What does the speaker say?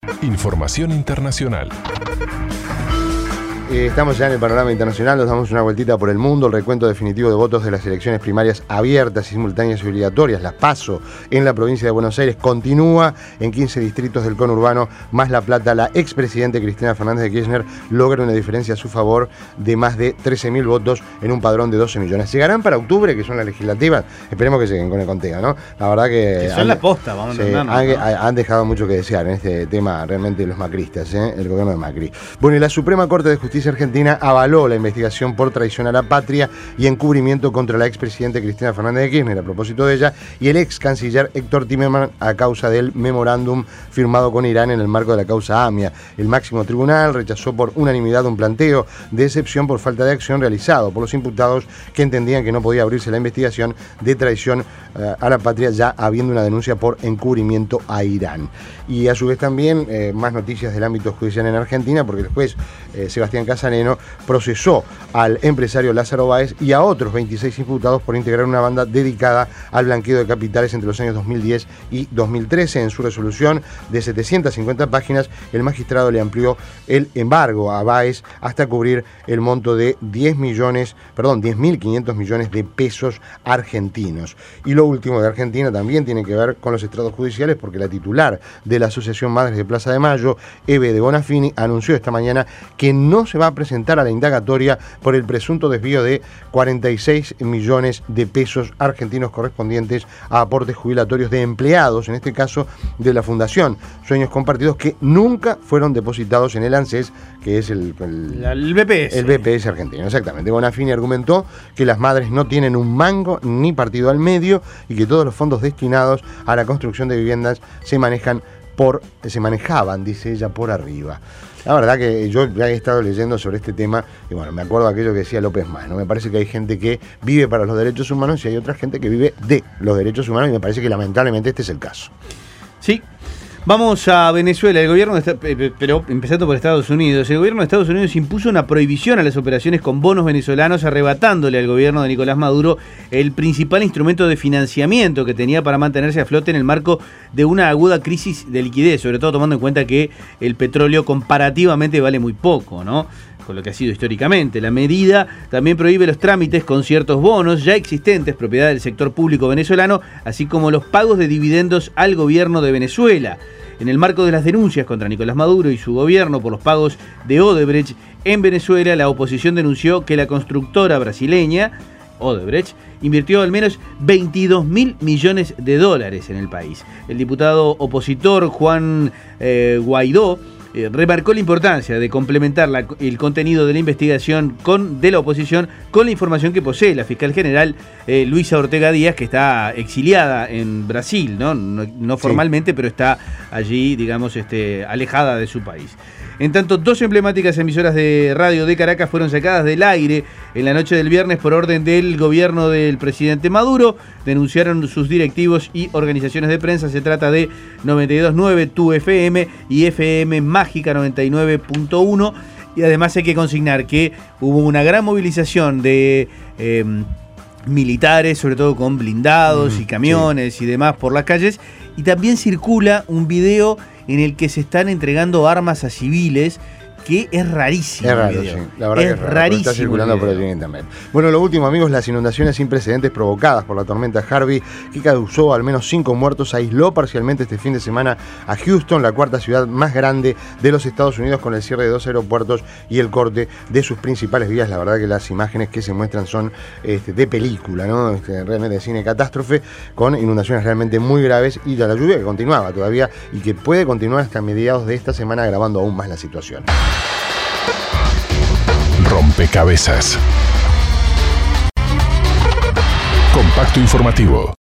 Información internacional. Estamos ya en el panorama internacional, nos damos una vueltita por el mundo. El recuento definitivo de votos de las elecciones primarias abiertas, simultáneas y obligatorias, las PASO, en la provincia de Buenos Aires, continúa en 15 distritos del conurbano más La Plata. La expresidente Cristina Fernández de Kirchner logra una diferencia a su favor de más de 13.000 votos en un padrón de 12 millones. ¿Llegarán para octubre, que son las legislativas? Esperemos que lleguen con el conteo, ¿no? La verdad que son la posta, vamos a entender, han dejado mucho que desear en este tema realmente los macristas, el gobierno de Macri. Bueno, y la Suprema Corte de Justicia Argentina avaló la investigación por traición a la patria y encubrimiento contra la expresidenta Cristina Fernández de Kirchner a propósito de ella y el ex canciller Héctor Timerman a causa del memorándum firmado con Irán en el marco de la causa AMIA. El máximo tribunal rechazó por unanimidad un planteo de excepción por falta de acción realizado por los imputados que entendían que no podía abrirse la investigación de traición a la patria ya habiendo una denuncia por encubrimiento a Irán. Y a su vez también más noticias del ámbito judicial en Argentina, porque el juez Sebastián Casaneno procesó al empresario Lázaro Báez y a otros 26 imputados por integrar una banda dedicada al blanqueo de capitales entre los años 2010 y 2013. En su resolución de 750 páginas, el magistrado le amplió el embargo a Báez hasta cubrir el monto de 10.500 millones de pesos argentinos. Y lo último de Argentina también tiene que ver con los estrados judiciales, porque la titular de la Asociación Madres de Plaza de Mayo, Eve de Bonafini, anunció esta mañana que no se va a presentar a la indagatoria por el presunto desvío de 46 millones de pesos argentinos correspondientes a aportes jubilatorios de empleados, en este caso de la Fundación Sueños Compartidos, que nunca fueron depositados en el ANSES, que es el BPS. El BPS argentino, exactamente. Bonafini argumentó que las madres no tienen un mango ni partido al medio y que todos los fondos destinados a la construcción de viviendas se manejaban, dice ella, por arriba. La verdad que yo ya he estado leyendo sobre este tema y bueno, me acuerdo de aquello que decía López Más, ¿no? Me parece que hay gente que vive para los derechos humanos y hay otra gente que vive de los derechos humanos y me parece que lamentablemente este es el caso. Sí. Vamos a Venezuela. El gobierno pero empezando por Estados Unidos. El gobierno de Estados Unidos impuso una prohibición a las operaciones con bonos venezolanos, arrebatándole al gobierno de Nicolás Maduro el principal instrumento de financiamiento que tenía para mantenerse a flote en el marco de una aguda crisis de liquidez, sobre todo tomando en cuenta que el petróleo comparativamente vale muy poco, ¿no? Con lo que ha sido históricamente. La medida también prohíbe los trámites con ciertos bonos ya existentes, propiedad del sector público venezolano, así como los pagos de dividendos al gobierno de Venezuela. En el marco de las denuncias contra Nicolás Maduro y su gobierno por los pagos de Odebrecht en Venezuela, la oposición denunció que la constructora brasileña Odebrecht invirtió al menos 22.000 millones de dólares en el país. El diputado opositor Juan Guaidó remarcó la importancia de complementar el contenido de la investigación de la oposición con la información que posee la fiscal general Luisa Ortega Díaz, que está exiliada en Brasil, no formalmente, pero está allí, digamos, alejada de su país. En tanto, 2 emblemáticas emisoras de radio de Caracas fueron sacadas del aire en la noche del viernes por orden del gobierno del presidente Maduro. Denunciaron sus directivos y organizaciones de prensa. Se trata de 92.9 Tu FM y FM Mágica 99.1. Y además hay que consignar que hubo una gran movilización de militares, sobre todo con blindados y camiones y demás por las calles. Y también circula un video en el que se están entregando armas a civiles, que es rarísimo. Es raro, sí. La verdad es rarísimo. Está circulando por el internet. Bueno, lo último, amigos, las inundaciones sin precedentes provocadas por la tormenta Harvey, que causó al menos 5 muertos, aisló parcialmente este fin de semana a Houston, la cuarta ciudad más grande de los Estados Unidos, con el cierre de 2 aeropuertos y el corte de sus principales vías. La verdad que las imágenes que se muestran son de película, ¿no? Realmente de cine catástrofe, con inundaciones realmente muy graves y la lluvia que continuaba todavía y que puede continuar hasta mediados de esta semana, agravando aún más la situación. Rompecabezas. Compacto informativo.